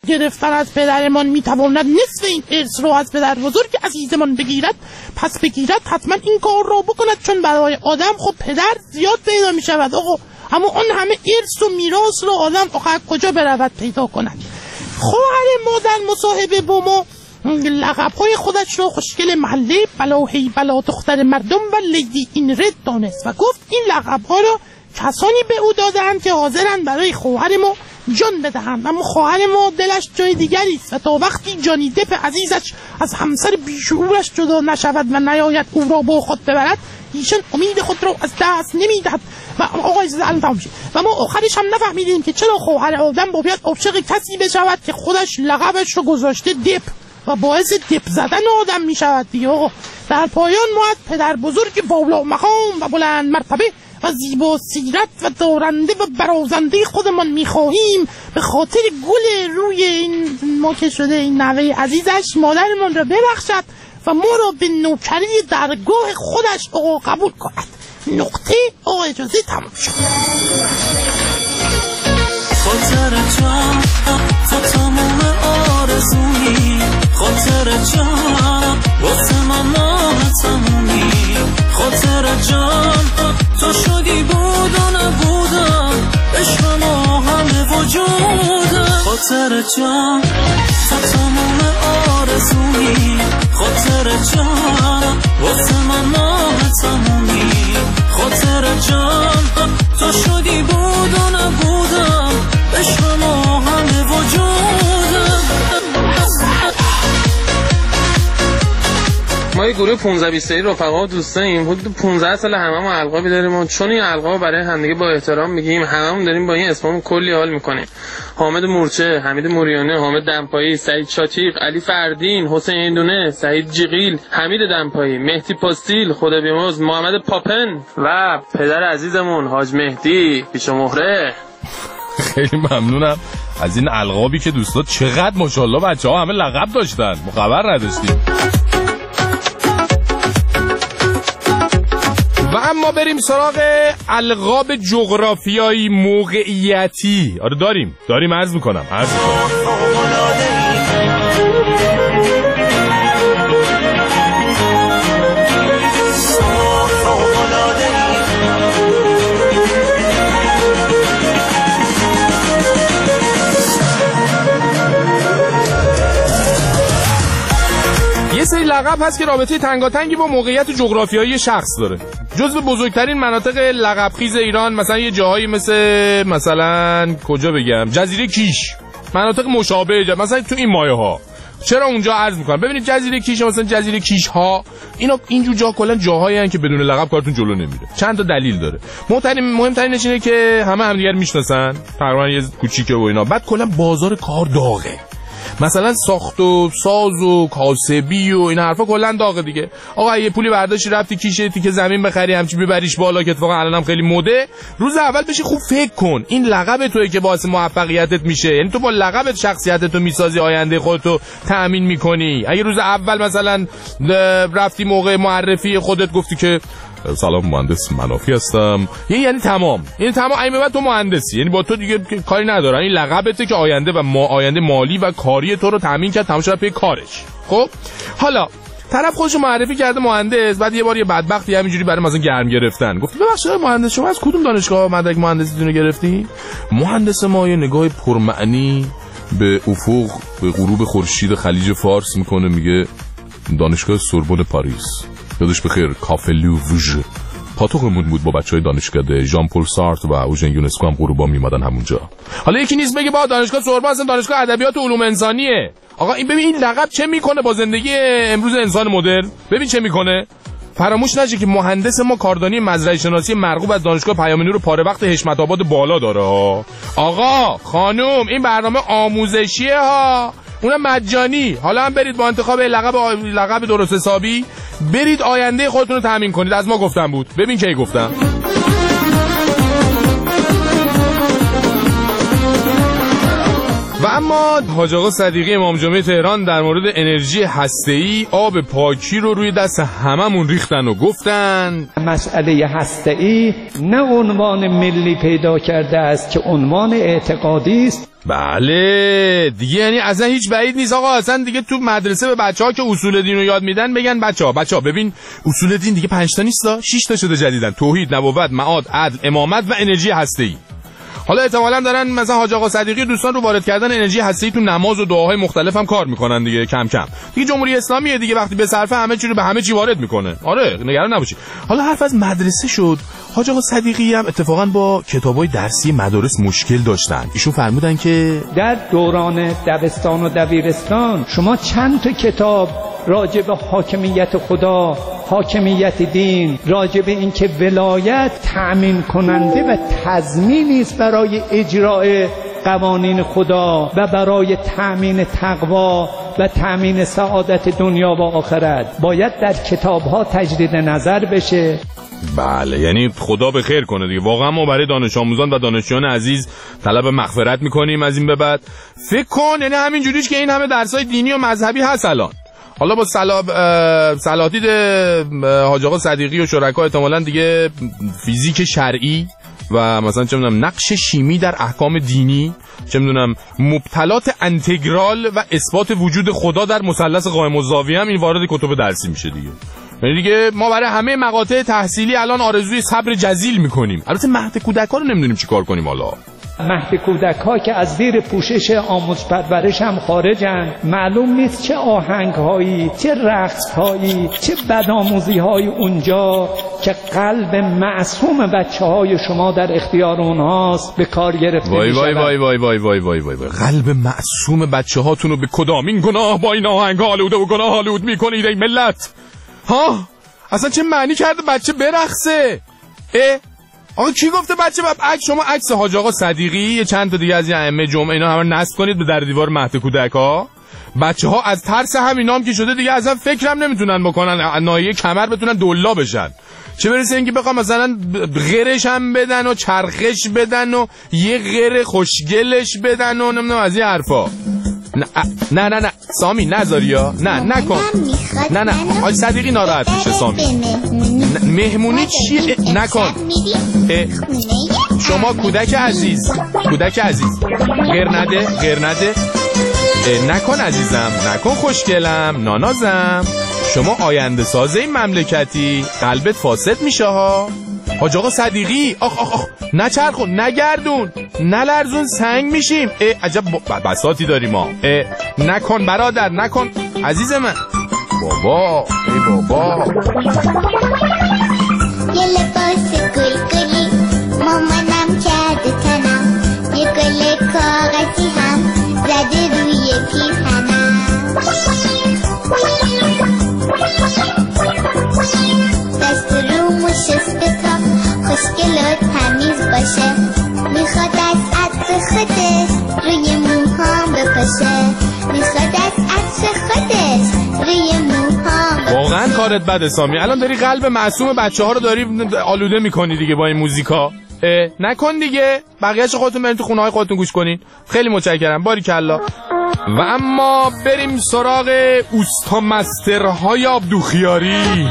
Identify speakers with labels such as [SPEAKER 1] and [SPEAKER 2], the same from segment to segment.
[SPEAKER 1] گرفتن از پدرمان میتواند نصف این ارث رو از پدر بزرگ عزیزمان بگیرد، پس بگیرد حتما این کار رو بکند، چون برای آدم خب پدر زیاد پیدا میشود آقا، اما اون همه ارث و میراث رو آدم آخر کجا برود پیدا کند. خواهر ما در مصاحبه با ما لقب‌های خودش رو خوشگل محله، بلاهی بلا دختر مردم و لیدی این رد دانست و گفت این لقب‌ها رو کسانی به او دادند که حاضرند برای خواهر ما جان بدهند، اما خواهر ما دلش جای دیگری است و تا وقتی جانی دپ عزیزش از همسر بیشعورش جدا نشود و نیاید او را با خود ببرد، ایشان امید خود را از دست نمیدهد و آقای زلطان شد. و ما آخرش هم نفهمیدیم که چرا خواهر آدم باید عاشق کسی بشود که خودش لقبش رو گذاشته دپ و باعث دپ زدن آدم می شود دیگه آقا. در پایان ما از پدر بزرگ بالا مقام و بلند مرتبه و زیبا سیرت و دارنده و برازنده خودمان می خواهیم به خاطر گل روی این ما که شده این نوه عزیزش مادرمان را ببخشد و ما را به نوکری درگاه خودش آقا قبول کند. نقطه آقا اجازه تمام شد.
[SPEAKER 2] خاطر جان تو تمام آرزویی، خاطر جان واسه من نام تمومی، خاطر جان تو شدی بود و نبودم، عشق ما همه وجودم، خاطر جان تو تمام آرزویی، خاطر جان واسه من نام تمومی، خاطر جان تو شدی بود و نبودم، عشق ما همه وجودم.
[SPEAKER 3] ما یه گروه 15-20 رفقا و دوستاییم، حدود 15 سال هممون القابی داریم و چون این القاب برای همدیگه با احترام میگیم، هممون داریم با این اسممون کلی حال میکنیم. حامد مورچه، حمید موریانه، حامد دمپایی، سعید شاتیق، علی فردین، حسین ایندونه، سعید جیغیل، حمید دمپایی، مهدی پاستیل، خدا بیامرز، محمد پاپن و پدر عزیزمون حاج مهدی پیشمهره.
[SPEAKER 4] خیلی ممنونم از این القابی که دوستا چقدر ماشاءالله بچه‌ها همه لقب داشتن، ما خبر نداشتیم. و اما بریم سراغ القاب جغرافیایی موقعیتی. آره داریم عرض میکنم. یه سری لقب هست که رابطه تنگاتنگی با موقعیت جغرافیایی شخص داره. جزو بزرگترین مناطق لقبخیز ایران مثلا یه جاهایی مثلا کجا بگم، جزیره کیش، مناطق مشابه مثلا تو این مایه ها. چرا اونجا عرض میکنم؟ ببینید جزیره کیش مثلا جزیره کیش ها اینا اینجور جا کلا جاهایی هستن که بدون لقب کارتون جلو نمیره. چند تا دلیل داره. مهمترینش اینه که همه دیگر میشناسن، تقریبا یه کوچیکه و اینا. بعد کلا بازار کار داغه. مثلا ساخت و ساز و کاسبی و این حرفا کلا داغه دیگه. آقا یه پولی برداشتی رفتی کیشه تیکه زمین بخری همچی ببریش بالا که اتفاقا الانم خیلی مده، روز اول بشی خوب فکر کن این لقب توئه که باعث موفقیتت میشه. یعنی تو با لقبت شخصیتتو میسازی، آینده خودتو تأمین میکنی. اگه روز اول مثلا رفتی موقع معرفی خودت گفتی که سلام مهندس منافی هستم، یعنی تمام این بعد تو مهندسی، یعنی با تو دیگه کاری ندارن. این لقبته که آینده و آینده مالی و کاری تو رو تامین کرد، تمام شد پی کارش. خب حالا طرف خودشو معرفی کرده مهندس، بعد یه بار یه بدبختی همینجوری برای مثلا گرم گرفتن گفت ببخشید مهندس شما از کدوم دانشگاه مدرک مهندسیتون رو گرفتی؟ مهندس ما یه نگاه پرمعنی به افق، به غروب خورشید خلیج فارس میکنه، میگه دانشگاه سوربن پاریس. یادش بخیر کافه لووژ پاتوقمون بود با بچهای دانشکده ژان پل سارت و اوژن یونسکو هم غروبا میمدن همونجا. حالا یکی نیست بگه با دانشگاه سوربن اصلا دانشگاه ادبیات و علوم انسانیه. آقا این ببین این لقب چه میکنه با زندگی امروز انسان مدرن. ببین چه میکنه. فراموش نشه که مهندس ما کاردانی مزرعه شناسی مرغوب از دانشگاه پیام نور پاره وقت حشمت آباد بالا داره ها. آقا خانم این برنامه آموزشیه ها، اونم مجانی. حالا هم برید با انتخاب لقب درست حسابی برید آینده خودتون رو تامین کنید. از ما گفتم بود. ببین کی گفتم. و اما حاج آقا صدیقی امام جمعه تهران در مورد انرژی هسته‌ای آب پاکی رو روی دست هممون ریختن و گفتن
[SPEAKER 5] مسئله هسته‌ای نه عنوان ملی پیدا کرده است که عنوان اعتقادی است،
[SPEAKER 4] بله دیگه، یعنی اصلا هیچ بعید نیست آقا، اصلا دیگه تو مدرسه به بچه‌ها که اصول دین رو یاد میدن بگن بچه‌ها ببین اصول دین دیگه 5 تا نیست، 6 تا شده جدیدن: توحید، نبوت، معاد، عدل، امامت و انرژی هسته‌ای. حالا احتمالاً دارن مثلا حاج آقا صدیقی دوستان رو وارد کردن انرژی هسته‌ای تو نماز و دعاهای مختلف هم کار میکنن دیگه، کم کم دیگه. جمهوری اسلامیه دیگه، وقتی به صرفه همه چی رو به همه چی وارد میکنه. آره نگران نباشی. حالا حرف از مدرسه شد، حاج آقا صدیقی هم اتفاقاً با کتابای درسی مدارس مشکل داشتن. ایشون فرمودن که
[SPEAKER 5] در دوران دبستان و دبیرستان شما چند تا کتاب راجع به حاکمیت خدا، حاکمیت دین، راجع به اینکه ولایت تأمین کننده و تضمینی است برای اجرای قوانین خدا و برای تأمین تقوا و تأمین سعادت دنیا و آخرت باید در کتاب‌ها تجدید نظر بشه.
[SPEAKER 4] بله، یعنی خدا به خیر کنه دیگه. واقعا ما برای دانش آموزان و دانشجویان عزیز طلب مغفرت میکنیم از این به بعد. فکر کن یعنی همین جوریش که این همه درسای دینی و مذهبی هست الان، حالا با صلاحدید حاج آقا صدیقی و شرکا احتمالاً دیگه فیزیک شرعی و مثلا چه میدونم نقش شیمی در احکام دینی، چه میدونم مبطلات انتگرال و اثبات وجود خدا در مثلث قائم الزاویه هم این وارد کتب درسی میشه دیگه. یعنی دیگه ما برای همه مقاطع تحصیلی الان آرزوی صبر جزیل میکنیم. البته مهد کودک‌ها رو نمیدونیم چیکار کنیم. حالا
[SPEAKER 5] مهد کودک‌ها که از زیر پوشش آموزش پرورش هم خارجن، معلوم نیست چه آهنگ‌هایی، چه رقص‌هایی، چه بدآموزی‌هایی اونجا که قلب معصوم بچه‌های شما در اختیار اونهاست به کار گرفته می‌شود.
[SPEAKER 4] وای قلب معصوم بچه‌هاتون رو به کدامین گناه با این آهنگ آلوده و گناه آلود می‌کنید ای ملت؟ ها اصلا چه معنی کرده بچه برقصه؟ آقا کی گفته بچه شما عکس حاج آقا صدیقی یه چند تا دیگه از این ائمه جمعه اینا همه نصب کنید به در دیوار مهد کودک‌ها. بچه‌ها از ترس همینام که شده دیگه اصلا فکرم نمیتونن بکنن ناحیه کمر بتونن دلا بشن، چه برسه اینکه بخوام مثلا غرش هم بدن و چرخش بدن و یه غر خوشگلش بدن و نمیدونم از این حرفا. نه سامی نذاریا، نه نکن، نه حاج صدیقی ناراحت میشه. سامی مهمونی چیه؟ نکن. شما کودک عزیز غیر نده نکن عزیزم، نکن خوشگلم، نانازم. شما آینده سازه این مملکتی، قلبت فاسد میشه ها. حاج آقا صدیقی آخ نچرخون، نگردون، نلرزون، سنگ میشیم. عجب بساطی داریم ما. نکن برادر، نکن عزیز من. بابا ای بابا.
[SPEAKER 6] یه لباس گلی مامانم کرده تنم، یه گل کاغذی هم زده روی پیرهنم، دست رومو شسته تا خوشگل و تمیز باشه، میخواد از عطر خودش روی موهام بپاشه، میخواد از عطر خودش روی موهام.
[SPEAKER 4] واقعا کارت بده سامی، الان داری قلب معصوم بچه‌ها رو داری آلوده میکنی دیگه با این موزیکا. نکن دیگه، بقیه‌اش خودتون برید تو خونه‌های خودتون گوش کنین. خیلی متشکرم، باریکلا. و اما بریم سراغ اوستا مسترهای آبدوخیاری.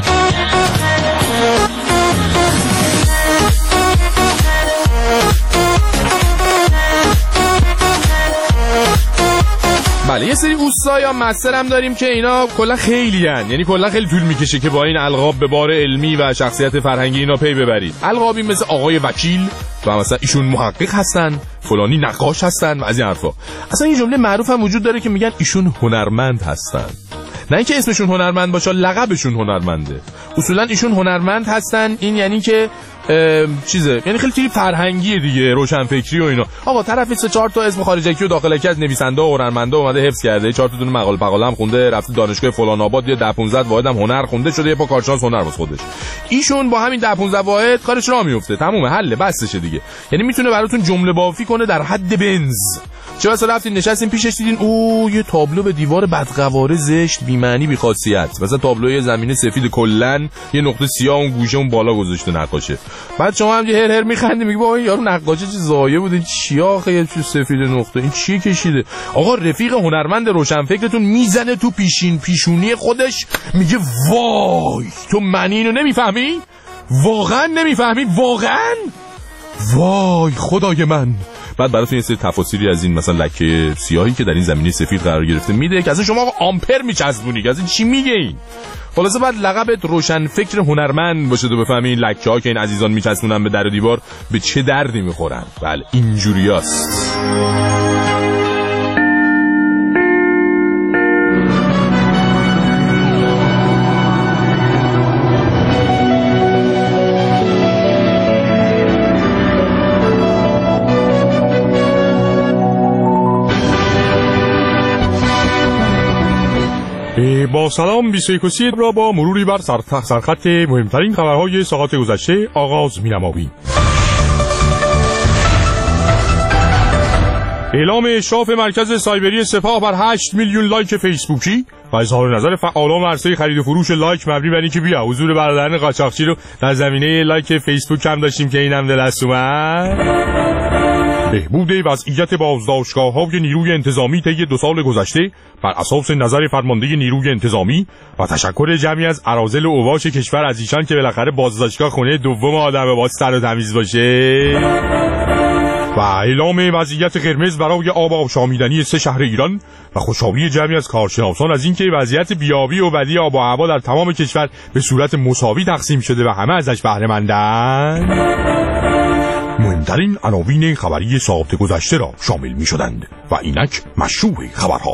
[SPEAKER 4] بله، یه سری اوستا یا مستر هم داریم که اینا کلا خیلی هن. یعنی کلا خیلی طول میکشه که با این القاب به بار علمی و شخصیت فرهنگی اینا پی ببرید. القابی مثل آقای وکیل و مثلا ایشون محقق هستن، فلانی نقاش هستن و از این حرفا. اصلا این جمله معروف هم وجود داره که میگن ایشون هنرمند هستن. نه اینکه اسمشون هنرمند باشه، لقبشون هنرمنده. اصولا ایشون هنرمند هستن، این یعنی که چیزه، یعنی خیلی فرهنگیه دیگه، روشنفکری و اینا. آقا طرف 3-4 تا اسم خارجی و داخلکی از نویسنده و هنرمنده اومده حفظ کرده، 4 تا دونه مقاله هم خونده، رفته دانشگاه فلان آباد یه 10-15 واحد هم هنر خونده، شده یه پا کارشناس هنر واسه خودش. ایشون با همین 10-15 واحد کارش راه میفته، تمومه، حل بسشه دیگه. یعنی میتونه براتون جمله بافی کنه در حد بنز. چه واسه رفتین نشستین پیشش دیدین یه تابلو به دیوار بدقواره زشت بی معنی بی خاصیت، مثلا تابلوی زمینه سفید کلن یه نقطه سیاه اون گوشه اون بالا گذاشته نقاشه. بعد شما هم هر هر میخندی میگی بابا یارو نقاشه چه زایه بوده، چی آخه یه چیز سفید نقطه این چی کشیده. آقا رفیق هنرمند روشنفکرتون میزنه تو پیشونی خودش میگه وای تو معنی اینو نمیفهمی؟ واقعا نمیفهمی؟ واقعا وای خدای من. بعد براتون یه سری تفاصیلی از این مثلا لکه سیاهی که در این زمینه سفید قرار گرفته میده که اصلا شما آمپر میچسبونی، از این چی میگه این؟ خلاصه بعد لقبت روشن فکر هنرمند باشه تو بفهمی این لکه ها که این عزیزان میچسبونن به در و دیوار به چه دردی میخورن. بله اینجوریاست. با سلام 21 را با مروری بر سرخط مهمترین خبرهای ساعات گذشته آغاز می‌نماییم. اعلام اشراف مرکز سایبری سپاه بر 8 میلیون لایک فیسبوکی و اظهار نظر فعالان عرصه خرید و فروش لایک مبنی بر اینکه بیا حضور برادران قاچاقچی رو در زمینه لایک فیسبوک هم داشتیم که اینم دلست اومد. بهبود وضعیت بازداشتگاه‌های نیروی انتظامی طی 2 سال گذشته بر اساس نظر فرمانده نیروی انتظامی و تشکر جمعی از اراذل و اوباش کشور از ایشان که بالاخره بازداشتگاه خونه دوم آدم با سر و تمیز باشه. و اعلام وضعیت قرمز برای آب آشامیدنی 3 شهر ایران و خوشحالی جمعی از کارشناسان از اینکه وضعیت بیابی و بدی آب و هوا در تمام کشور به صورت مساوی تقسیم شده و همه ازش بهره مندند. مهمترین عناوین خبری ساعت گذشته را شامل می شدند و اینک مشروع خبرها.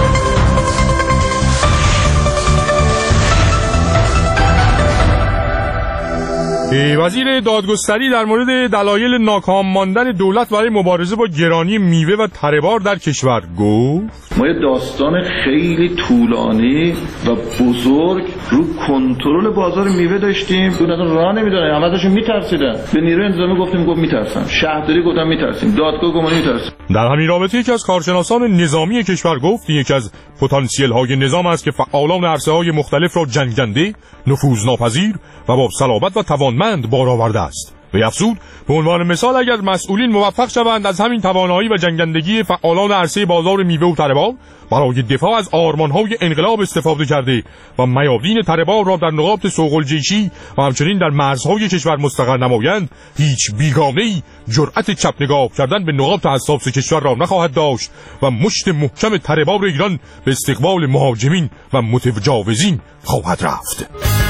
[SPEAKER 4] وزیر دادگستری در مورد دلایل ناکام ماندن دولت برای مبارزه با گرانی میوه و تره‌بار در کشور گفت
[SPEAKER 7] ما یه داستان خیلی طولانی و بزرگ رو کنترل بازار میوه داشتیم. دولت راه نمیدونه، همه ازشون میترسیدن. به نیروی انتظامی گفت میترسن، شهرداری گفتن میترسیم، دادگاه گفت میترسیم. در همین رابطه یکی از کارشناسان نظامی کشور گفت یکی از پتانسیل های نظام است که فعالان عرصه های مختلف را جنگنده، نفوذناپذیر و با صلابت و توانمند بار آورده است. و افزود به عنوان مثال اگر مسئولین موفق شوند از همین توانایی و جنگندگی فعالان عرصه بازار میوه و تره‌بار برای دفاع از آرمان‌های انقلاب استفاده کرده و میادین تره‌بار را در نقاط سوق‌الجیشی و همچنین در مرزهای کشور مستقر نمایند، هیچ بیگانه‌ای جرأت چپ نگاه کردن به نقاط حساس کشور را نخواهد داشت و مشت محکم تره‌بار ایران به استقبال مهاجمین و متجاوزین خواهد رفت.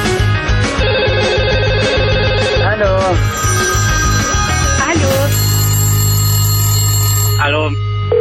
[SPEAKER 8] الو.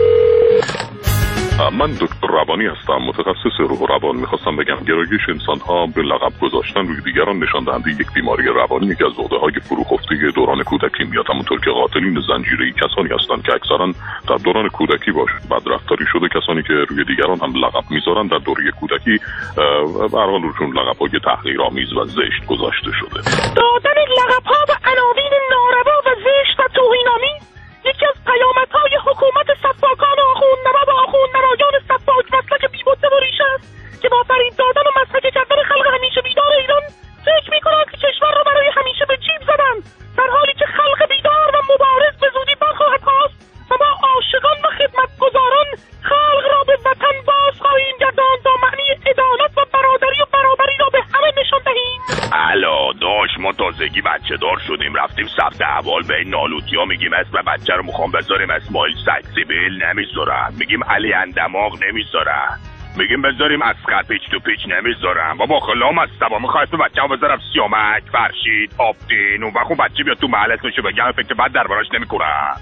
[SPEAKER 9] من دکتر روانی هستم، متخصص روح و روان. میخواستم بگم گرایش انسان‌ها به لقب گذاشتن روی دیگران نشان دهنده یک بیماری روانی که از عقده‌های فروخفته دوران کودکی میاد. همونطور که قاتلین زنجیره‌ای کسانی هستند که اکثرا در دوران کودکی بدرفتاری شده، کسانی که روی دیگران هم لقب میذارن در دوره کودکی به هر حال روشون لقب‌های تحقیرآمیز و زشت گذاشته شده.
[SPEAKER 1] دادن لقب‌ها و عناوین ناروا و زشت و توهین‌آمیز یکی از پیامدهای حکومت سفاکان و آخوندنما و آخوندنمایان سفاک مسلک بی‌بته و ریشه است که با فریب دادن و مسلک کردن خلق همیشه بیدار ایران فکر می‌کنند که کشور را برای همیشه به جیب زدند، در حالی که خلق بیدار و مبارز به زودی برخواهد خاست و ما عاشقان و خدمتگزاران خلق را به وطن باز خواهیم گرداند تا معنی عدالت و برادری و برابری را به همه نشان دهیم.
[SPEAKER 8] الو داش، ما تازگی بچه دار شدیم، رفتیم ثبت احوال به نالوتیا، میگیم اسم بچه رو میخوام بذاریم اسماعیل سکسیبل، نمیذارن. میگیم علی اندماغ، نمیذارن. میگیم بذاریم اسقر پیچ تو پیچ، نمیذارن. بابا خلام هستم، میخوام اسم بچه رو بذارم سیامک، فرشید، آبدین. اون وقت بچه بیاد تو محل اسمشو بگم فکر بد دربارش نمیکنن.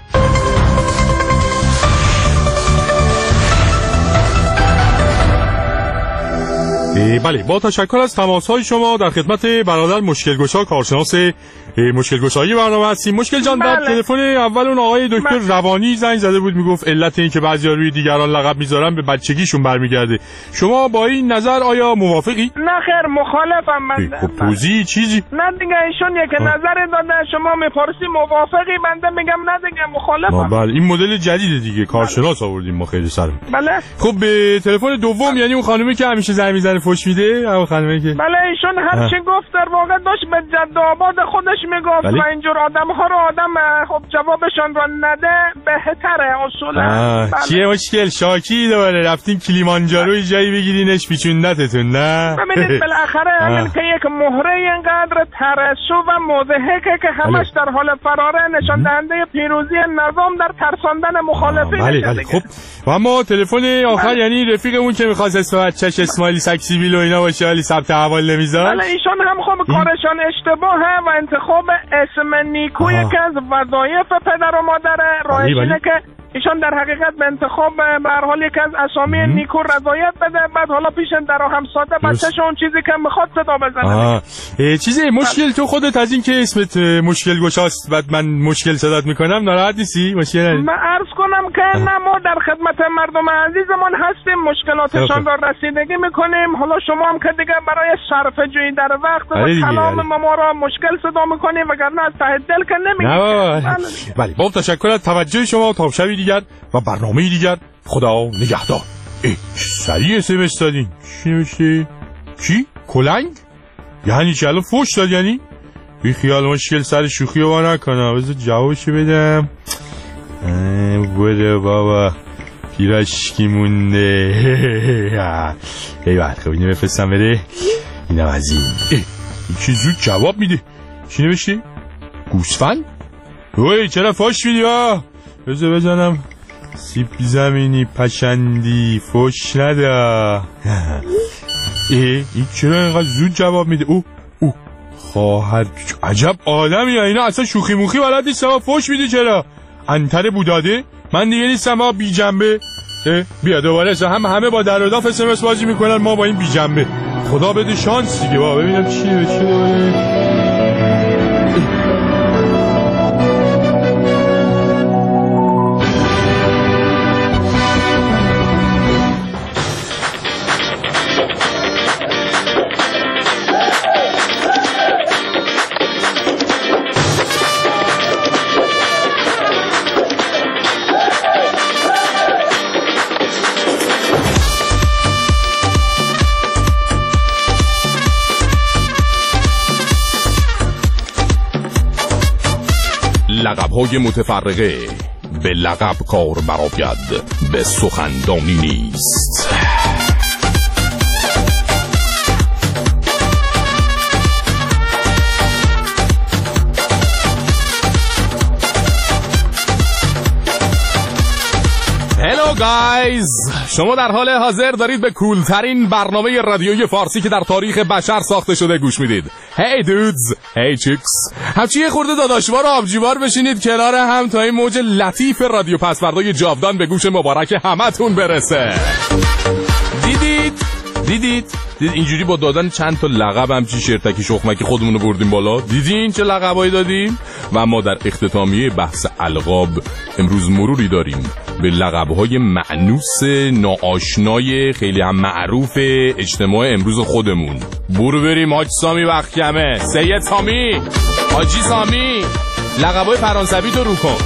[SPEAKER 4] بله، با تشکر از تماس‌های شما در خدمت برادر مشکلگشا کارشناس مشکلگشایی برنامه هستیم. مشکل جان، در تلفن اول اون آقای دکتر روانی زنگ زده بود، میگفت علت این که بعضیا روی دیگران لقب میذارن به بچگیشون برمیگرده. شما با این نظر آیا موافقی؟
[SPEAKER 10] نه خیر، مخالفم من.
[SPEAKER 4] خب توضیح چیزی؟
[SPEAKER 10] نه دیگه، ایشون یک نظر دادن، شما میپرسی موافقی، بنده میگم نه دیگه مخالفم.
[SPEAKER 4] بله، این مدل جدیده دیگه، کارشناس آوردیم ما خیلی سرم.
[SPEAKER 10] بله.
[SPEAKER 4] خب به تلفن دوم، یعنی اون خانومی که همیشه زنگ میزنه فوش میده، اون خانومی که
[SPEAKER 10] بله ایشون هر چی گفت در واقع داشت به جد و آباد خودش میگفت
[SPEAKER 4] بله؟
[SPEAKER 10] و اینجور آدم ها رو آدم خب جوابشان رو نده بهتره اصولا.
[SPEAKER 4] چیه مشکل؟ شاکی دوباره رفتین کلیمانجاروی جایی بگیرینش پیچوندتتون نه؟
[SPEAKER 10] ببینید بالاخره همین که یک مهره اینقدر ترسو و مضحکه که همش در حال فراره نشان دهنده پیروزی نظام در ترساندن مخالفین.
[SPEAKER 4] بله خب و اما تلفن آخر یعنی رفیقمون که می‌خواست اسم بچه‌ش اسماعیل سکسیبیل و اینا باشه ولی ثبت احوال نمیذاره.
[SPEAKER 10] بله ایشان هم خب کارشان اشتباهه و انتخاب اسم نیکو یکی از وظایف پدر و مادر رایشینه که ایشان در حقیقت به انتخاب به هر حال یک از اسامی نیکو رضایت بده، بعد حالا پیش در و همساده بچه‌ش اون چیزی که میخواد صدا بزنه.
[SPEAKER 4] چیزی مشکل تو خودت از این که اسمت مشکل گشاست بعد من مشکل صدات میکنم ناراحت نیستی؟ مشکل
[SPEAKER 10] من عرض کنم که نه ما در خدمت مردم عزیزمان هستیم، مشکلاتشان را رسیدگی میکنیم. حالا شما هم که دیگه برای صرف جویی در وقت و کلام ما را مشکل صدا میکنیم وگرنه از ته دل که نمیگیم.
[SPEAKER 4] بله با تشکر از توجه شما. تا شبی دیگر و برنامه دیگر خدا نگهدار. سریع اسمش دادین چی نوشته؟ چی؟ کلنگ؟ یعنی چی؟ الان فوش داد یعنی؟ بی خیال مشکل سر شوخی رو نکنم. بذار جوابشو بدم. بوده بابا پیراشکی مونده. ای بله خب اینو بفرستم بره. اینم از این. چی زود جواب میده. چی نوشته؟ گوسفند؟ اوی چرا فوش میدی ها؟ بذار بزنم سیب زمینی پشندی فوش نده. این چرا اینقدر زود جواب میده؟ او خواهر عجب آدمی ها. اینا اصلا شوخی موخی بلد نیستم. فوش میده چرا؟ انتر بوداده من دیگه نیستم ها بی جنبه. بیا دوباره همه با در و داف اسمس بازی میکنن ما با این بی جنبه. خدا بده شانس دیگه. با ببینم چیه دوباره. لقب‌های متفرقه به لقب کار برآید به سخندانی نیست. هلو گایز، شما در حال حاضر دارید به کولترین برنامه رادیویی فارسی که در تاریخ بشر ساخته شده گوش میدید. هی دودز، هی چیکس، همچی یه خورده داداشوار و آبجیوار بشینید کنار هم تا این موج لطیف رادیو پسوردای جاودان به گوش مبارک همتون برسه. دیدید اینجوری با دادن چند تا لقب همچی شرطکی شخمکی خودمونو بردیم بالا. دیدین چه لقبایی دادیم؟ و ما در اختتامیه بحث القاب امروز مروری داریم به لقب‌های مأنوس ناآشنای خیلی هم معروف اجتماع امروز خودمون. برو بریم حاج سامی وقت کمه. سید سامی، حاجی سامی، لقب‌های فرانسوی تو رو کن.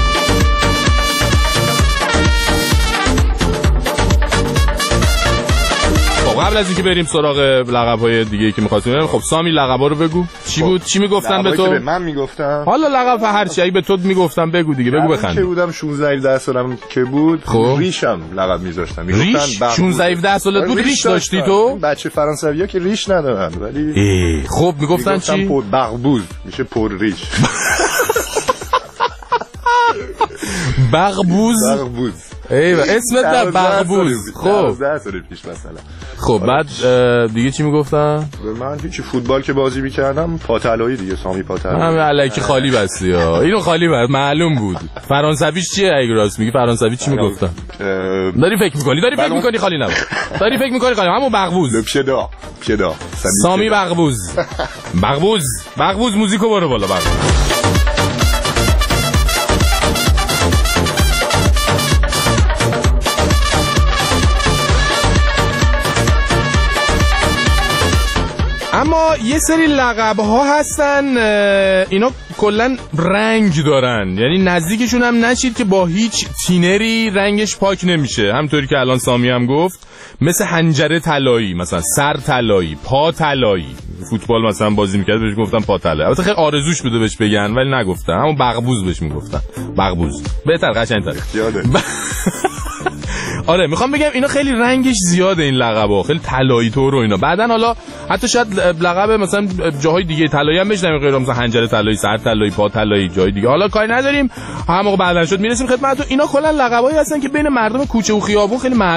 [SPEAKER 4] قبل از اینکه بریم سراغ لقب‌های دیگه که می‌خواستیم، خب سامی لقب‌ها رو بگو. چی بود؟ چی میگفتن به تو؟
[SPEAKER 11] به من میگفتن.
[SPEAKER 4] حالا لقب هر چی به تو میگفتن بگو دیگه، بگو بخند.
[SPEAKER 11] که بودم 16 سالم که بود،
[SPEAKER 4] خب
[SPEAKER 11] ریشم لقب می‌ذاشتن.
[SPEAKER 4] ریش 16 سالت بود ریش داشتی تو؟
[SPEAKER 11] بچه فرانسوی‌ها که ریش ندارن ولی
[SPEAKER 4] خب میگفتن چی؟
[SPEAKER 11] بغبوز میشه پر ریش.
[SPEAKER 4] بغبوز. ایوه اسمت در بغبوز. خب
[SPEAKER 11] 10 سال پیش مثلا.
[SPEAKER 4] خب بعد دیگه چی میگفتن؟
[SPEAKER 11] من هیچ فوتبال که بازی میکردم پاتلایی دیگه، سامی پاتلایی.
[SPEAKER 4] همه الکی خالی بستی ها. اینو خالی بود معلوم بود. فرانسویش چیه اگه راست میگی؟ فرانسوی چی میگفتن؟ داری فکر میکنی خالی نبود. داری فکر میکنی خالی، همون بغبوز.
[SPEAKER 11] پیدا
[SPEAKER 4] سامی بغبوز. بغبوز موزیکو برو بالا. اما یه سری لقب‌ها هستن اینا کلا رنگ دارن، یعنی نزدیکشون هم نشید که با هیچ تینری رنگش پاک نمیشه. همونطوری که الان سامی هم گفت، مثل حنجره طلایی، مثلا سر طلایی، پا طلایی. فوتبال مثلا بازی میکرد بهش گفتن پا طلایی. البته خیلی آرزوش بوده بهش بگن ولی نگفتن، همون بغبوز بهش میگفتن. بغبوز بهتر، قشنگ‌تر.
[SPEAKER 11] یاده.
[SPEAKER 4] آره میخوام بگم اینا خیلی رنگش زیاده این لقبا، خیلی طلایی طور و اینا. بعدن حالا حتی شاید لقب مثلا جاهای دیگه طلایی هم بشنویم، غیر مثلا حنجره طلایی، سر طلایی، پا طلایی، جای دیگه حالا کاری نداریم. هم موقع بعدن شد میرسیم خدمتتون. اینا کلا لقبایی هستن که بین مردم کوچه و خیابون خیلی